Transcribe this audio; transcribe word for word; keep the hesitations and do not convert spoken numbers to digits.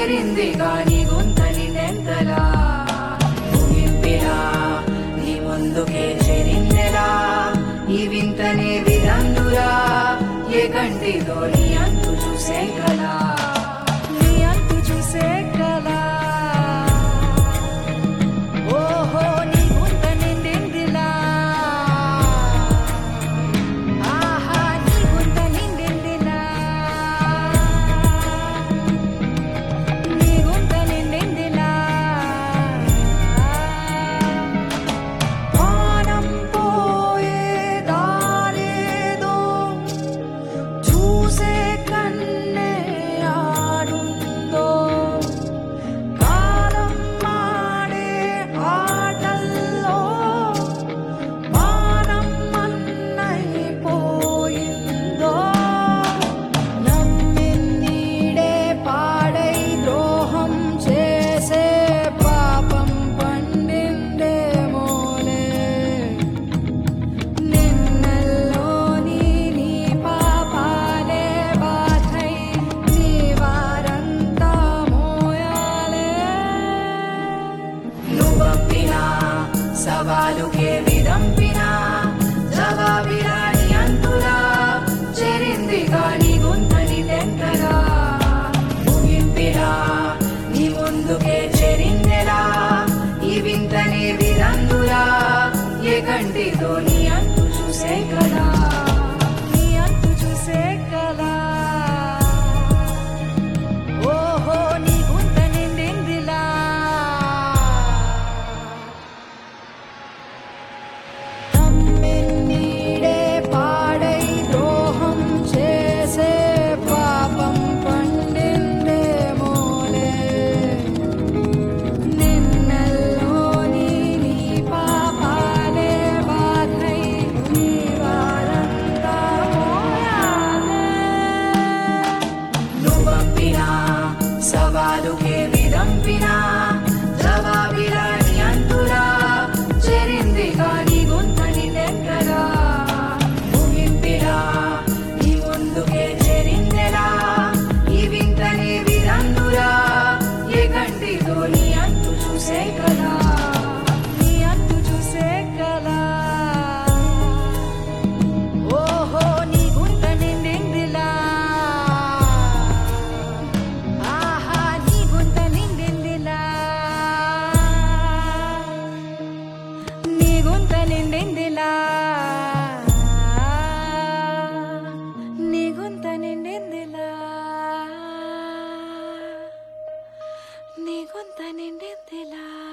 చేరిందిగా నీ గొంతని నెంతలా ముగింపిలా నీ ముందుకే చేరిందెలా ఈ వింతనే విలందురా ఏ కంటితో నీ అంతు చూసే కలా నీ అంతు చూసే కలా ఓహో నీ గొంత నిండిందిలా ఆహా నీ గొంత నిండిందిలా నీ గొంత నిండిందిలా ప్రాణం పోయే దారేదో చూసే కన్నే ఆడుందో కాలం మాడే ఆటల్లో మానం మన్నైపోయిందో నమ్మిన్నీడే పాడై ద్రోహం చేసే పాపం పండిందేమోలే నిన్నల్లోని నీ పాపాలే బాధై నీ వారంతా మోయాలే నువ్వంపినా సవాలుకే విదంపినా జవాబిలా నీ అంతులా చేరిందిగా నీ గొంతని తెంతలా ముగింపిలా నీ ముందుకే చేరిందెలా ఈ వింతనే విలందులా ఏ కంటితో నీ అంతు చూసే కదా నీ అంతు చూసే కదా ఓహో నీ గొంత నిండిందిలా నమ్మిన్నీడే పాడై ద్రోహం చేసే పాపం పండిందేమోలే నిన్నల్లోని నీ పాపాలే బాధై నీ వారంతా మోయాలే నువ్వంపినా సవాలుకే విదంపినా జవాబిలా నీ అంతులా చేరిందిగా నీ గొంతని తెంతలా ముగింపిలా నీ ముందుకే చేరిందెలా ఈ వింతనే విలందులా ఏ కంటితో నీ అంతు చూసే కదా నీ అంతు చూసే కదా ఓహో నీ గొంత నిండిందిలా ఆహా నీ గొంత నిండిందిలా నీ గొంత నిండిందిలా నీ గొంత నిండిందిలా నీ గొంత నిండిందిలా